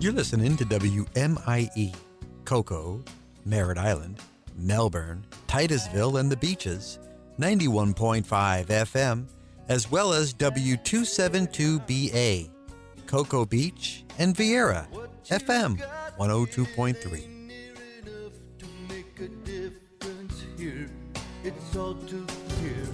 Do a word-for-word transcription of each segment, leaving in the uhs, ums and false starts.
You're listening to W M I E, Cocoa, Merritt Island, Melbourne, Titusville, and the Beaches, ninety-one point five F M, as well as W two seventy-two B A, Cocoa Beach, and Vieira, F M one oh two point three. It's all too clear.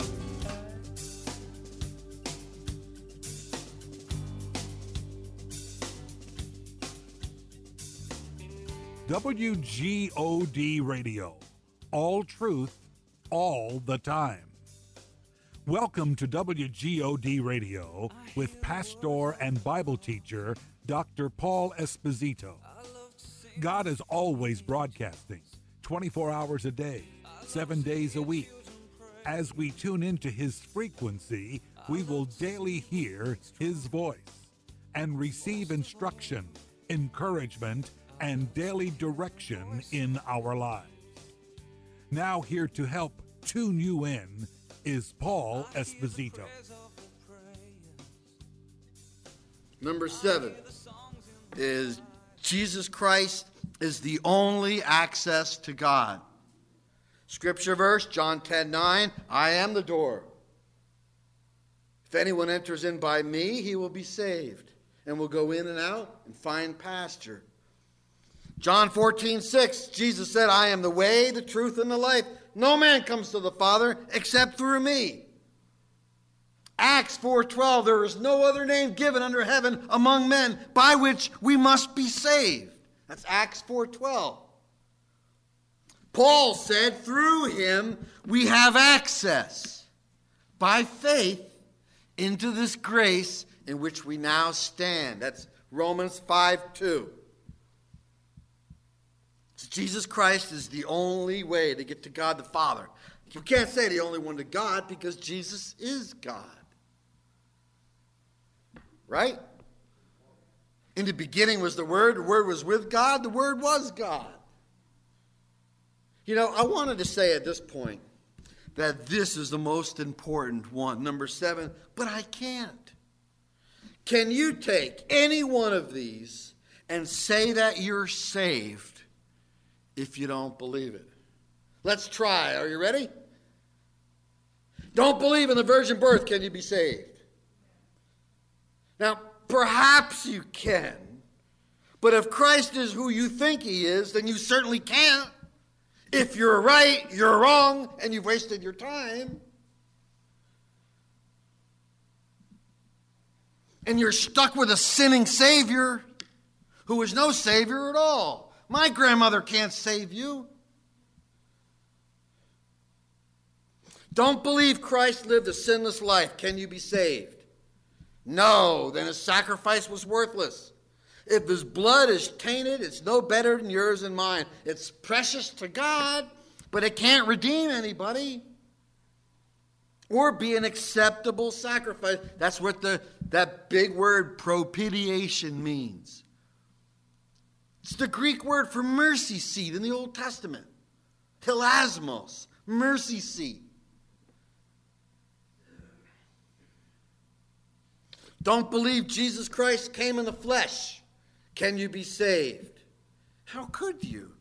W G O D Radio. All truth, all the time. Welcome to W G O D Radio with pastor and Bible teacher Doctor Paul Esposito. God is always broadcasting, twenty-four hours a day, seven days a week. As we tune into his frequency, we will daily hear his voice and receive instruction, encouragement, and daily direction in our lives. Now here to help tune you in is Paul Esposito. Number seven is Jesus Christ is the only access to God. Scripture verse, John ten nine, I am the door. If anyone enters in by me, he will be saved, and will go in and out and find pasture. John fourteen six, Jesus said, I am the way, the truth, and the life. No man comes to the Father except through me. Acts four twelve, there is no other name given under heaven among men by which we must be saved. That's Acts four twelve. Paul said, through him we have access by faith into this grace in which we now stand. That's Romans five two. Jesus Christ is the only way to get to God the Father. You can't say the only one to God because Jesus is God. Right? In the beginning was the Word. The Word was with God. The Word was God. You know, I wanted to say at this point that this is the most important one, number seven, but I can't. Can you take any one of these and say that you're saved if you don't believe it? Let's try. Are you ready? Don't believe in the virgin birth. Can you be saved? Now, perhaps you can. But if Christ is who you think he is, then you certainly can't. If you're right, you're wrong, and you've wasted your time. And you're stuck with a sinning Savior who is no Savior at all. My grandmother can't save you. Don't believe Christ lived a sinless life. Can you be saved? No, then his sacrifice was worthless. If his blood is tainted, it's no better than yours and mine. It's precious to God, but it can't redeem anybody or be an acceptable sacrifice. That's what the that big word propitiation means. It's the Greek word for mercy seat in the Old Testament. Hilasmos, mercy seat. Don't believe Jesus Christ came in the flesh. Can you be saved? How could you?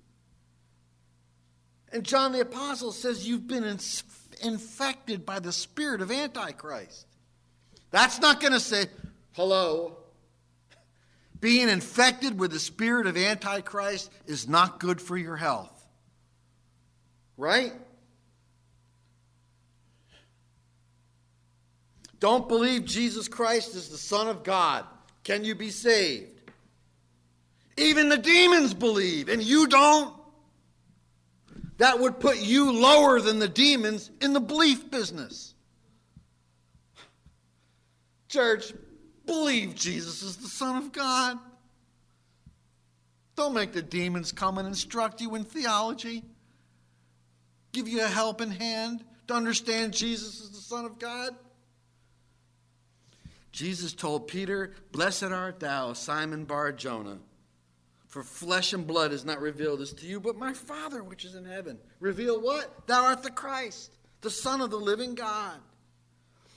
And John the Apostle says you've been in, infected by the spirit of Antichrist. That's not going to say, hello. Being infected with the spirit of Antichrist is not good for your health. Right? Don't believe Jesus Christ is the Son of God. Can you be saved? Even the demons believe, and you don't. That would put you lower than the demons in the belief business. Church, believe Jesus is the Son of God. Don't make the demons come and instruct you in theology. Give you a helping hand to understand Jesus is the Son of God. Jesus told Peter, blessed art thou, Simon Bar-Jonah, for flesh and blood has not revealed this to you, but my Father which is in heaven. Reveal what? Thou art the Christ, the Son of the living God.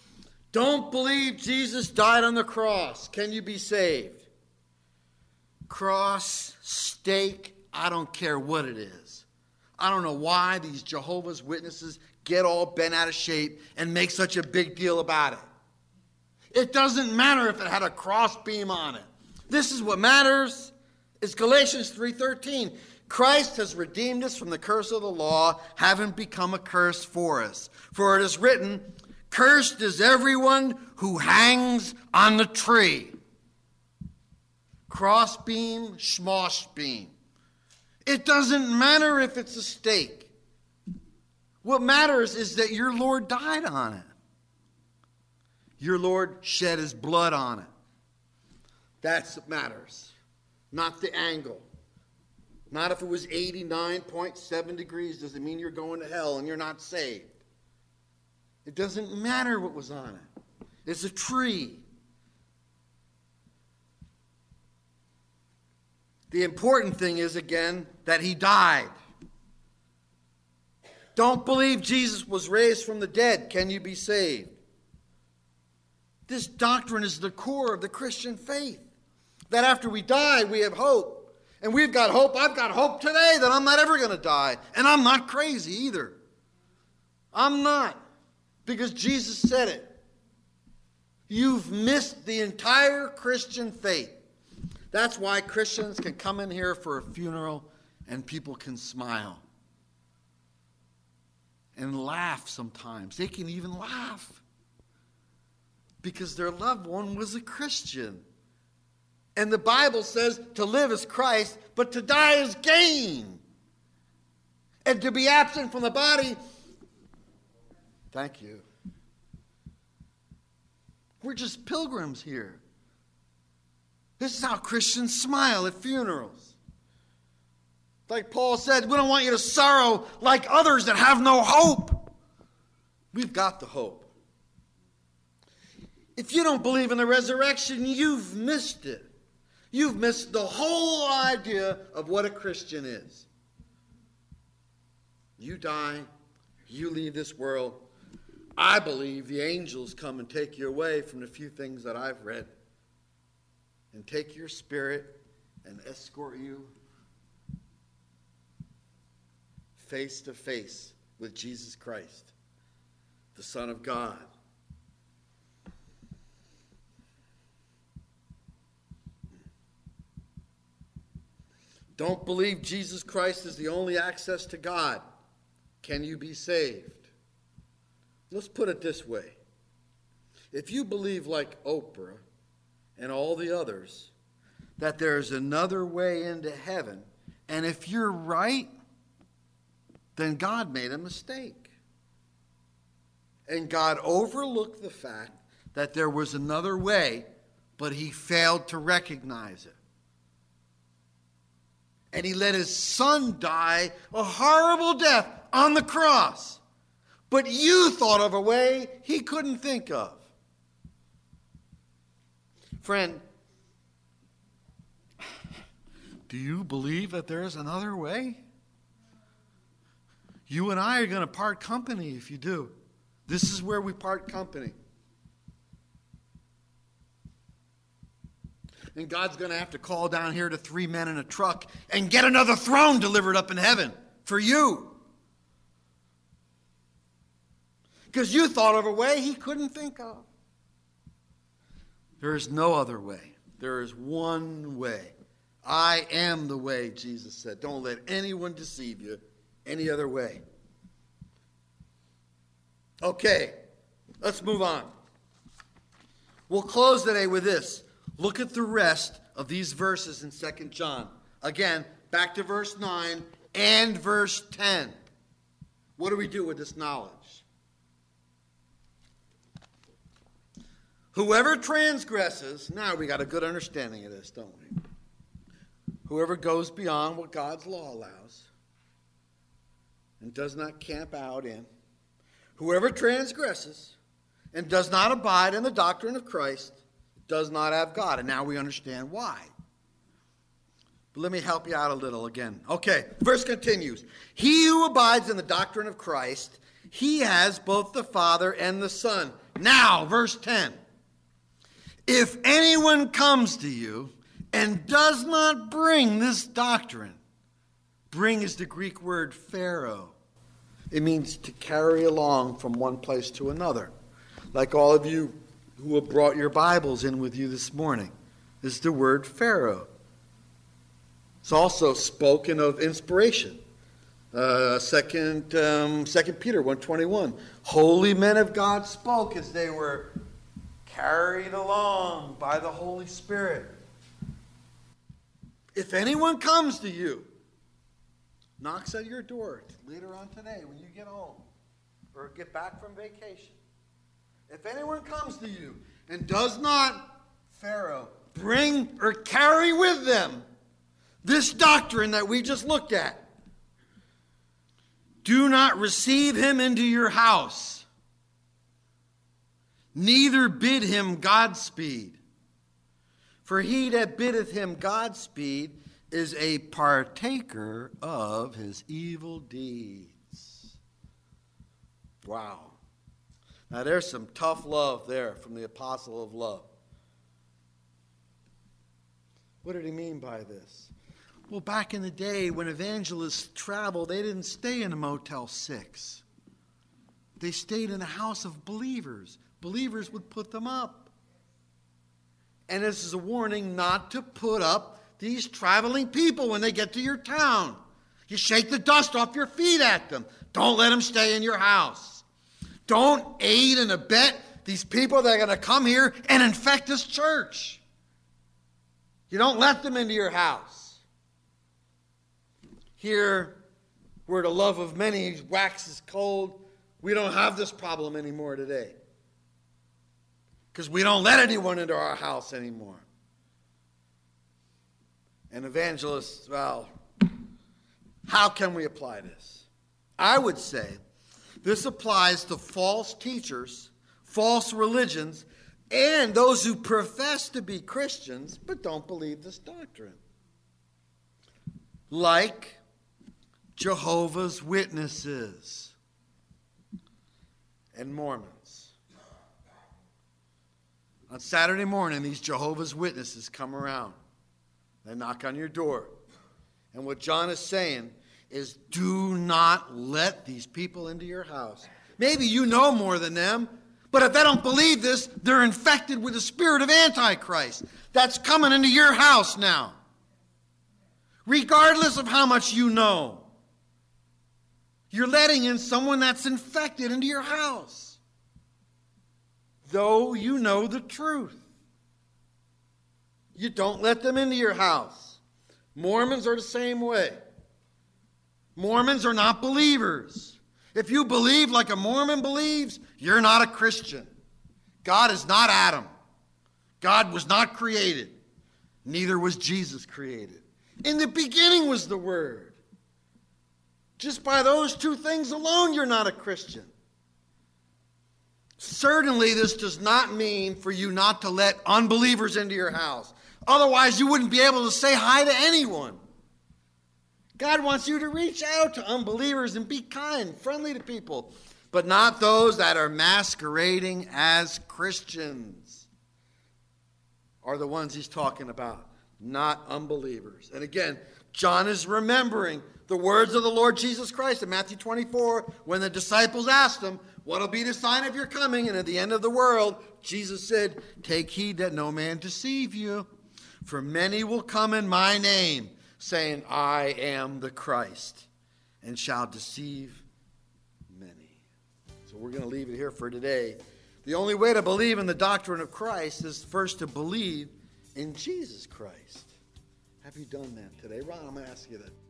Don't believe Jesus died on the cross. Can you be saved? cross, stake, I don't care what it is. I don't know why these Jehovah's Witnesses get all bent out of shape and make such a big deal about it. It doesn't matter if it had a cross beam on it. This is what matters. It's Galatians three thirteen. Christ has redeemed us from the curse of the law, having become a curse for us. For it is written, cursed is everyone who hangs on the tree. Cross beam, schmosh beam. It doesn't matter if it's a stake. What matters is that your Lord died on it. Your Lord shed his blood on it. That's what matters. Not the angle. Not if it was eighty-nine point seven degrees doesn't mean you're going to hell and you're not saved. It doesn't matter what was on it. It's a tree. The important thing is, again, that he died. Don't believe Jesus was raised from the dead. Can you be saved? This doctrine is the core of the Christian faith. That after we die, we have hope. And we've got hope. I've got hope today that I'm not ever going to die. And I'm not crazy either. I'm not. Because Jesus said it. You've missed the entire Christian faith. That's why Christians can come in here for a funeral and people can smile. And laugh sometimes. They can even laugh. Because their loved one was a Christian. And the Bible says to live is Christ, but to die is gain. And to be absent from the body, thank you. We're just pilgrims here. This is how Christians smile at funerals. Like Paul said, we don't want you to sorrow like others that have no hope. We've got the hope. If you don't believe in the resurrection, you've missed it. You've missed the whole idea of what a Christian is. You die, you leave this world. I believe the angels come and take you away from the few things that I've read and take your spirit and escort you face to face with Jesus Christ, the Son of God. Don't believe Jesus Christ is the only access to God. Can you be saved? Let's put it this way. If you believe like Oprah and all the others that there's another way into heaven, and if you're right, then God made a mistake. And God overlooked the fact that there was another way, but he failed to recognize it. And he let his son die a horrible death on the cross. But you thought of a way he couldn't think of. Friend, do you believe that there is another way? You and I are going to part company if you do. This is where we part company. And God's going to have to call down here to three men in a truck and get another throne delivered up in heaven for you. Because you thought of a way he couldn't think of. There is no other way. There is one way. I am the way, Jesus said. Don't let anyone deceive you any other way. Okay, let's move on. We'll close today with this. Look at the rest of these verses in Second John. Again, back to verse nine and verse ten. What do we do with this knowledge? Whoever transgresses, now we got a good understanding of this, don't we? Whoever goes beyond what God's law allows and does not camp out in, whoever transgresses and does not abide in the doctrine of Christ does not have God. And now we understand why. But let me help you out a little again. Okay, verse continues. He who abides in the doctrine of Christ, he has both the Father and the Son. Now, verse ten. If anyone comes to you and does not bring this doctrine. Bring is the Greek word pharaoh. It means to carry along from one place to another. Like all of you who have brought your Bibles in with you this morning, is the word pharaoh. It's also spoken of inspiration. Uh, second, um, Second Peter one twenty-one. Holy men of God spoke as they were carried along by the Holy Spirit. If anyone comes to you, knocks at your door later on today when you get home or get back from vacation, if anyone comes to you and does not, Pharaoh, bring or carry with them this doctrine that we just looked at, do not receive him into your house, neither bid him Godspeed. For he that biddeth him Godspeed is a partaker of his evil deeds. Wow. Now there's some tough love there from the apostle of love. What did he mean by this? Well, back in the day when evangelists traveled, they didn't stay in a Motel six. They stayed in a house of believers. Believers would put them up. And this is a warning not to put up these traveling people when they get to your town. You shake the dust off your feet at them. Don't let them stay in your house. Don't aid and abet these people that are going to come here and infect this church. You don't let them into your house. Here, where the love of many waxes cold, we don't have this problem anymore today. Because we don't let anyone into our house anymore. And evangelists, well, how can we apply this? I would say this applies to false teachers, false religions, and those who profess to be Christians but don't believe this doctrine. Like Jehovah's Witnesses and Mormons. On Saturday morning, these Jehovah's Witnesses come around. They knock on your door. And what John is saying is, do not let these people into your house. Maybe you know more than them, but if they don't believe this, they're infected with the spirit of Antichrist. That's coming into your house now. Regardless of how much you know, you're letting in someone that's infected into your house. Though you know the truth, you don't let them into your house. Mormons are the same way. Mormons are not believers. If you believe like a Mormon believes, you're not a Christian. God is not Adam. God was not created. Neither was Jesus created. In the beginning was the Word. Just by those two things alone, you're not a Christian. Certainly, this does not mean for you not to let unbelievers into your house. Otherwise, you wouldn't be able to say hi to anyone. God wants you to reach out to unbelievers and be kind, friendly to people, but not those that are masquerading as Christians are the ones he's talking about, not unbelievers. And again, John is remembering the words of the Lord Jesus Christ in Matthew twenty-four when the disciples asked him, what will be the sign of your coming and at the end of the world? Jesus said, take heed that no man deceive you, for many will come in my name, saying, I am the Christ, and shall deceive many. So we're going to leave it here for today. The only way to believe in the doctrine of Christ is first to believe in Jesus Christ. Have you done that today? Ron, I'm going to ask you that.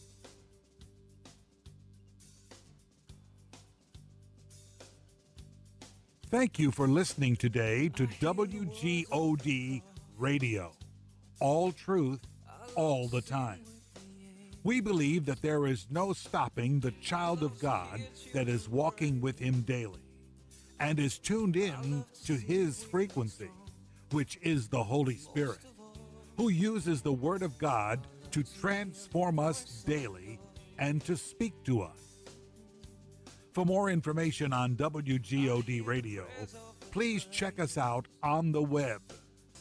Thank you for listening today to W G O D Radio. All truth, all the time. We believe that there is no stopping the child of God that is walking with him daily and is tuned in to his frequency, which is the Holy Spirit, who uses the Word of God to transform us daily and to speak to us. For more information on W G O D Radio, please check us out on the web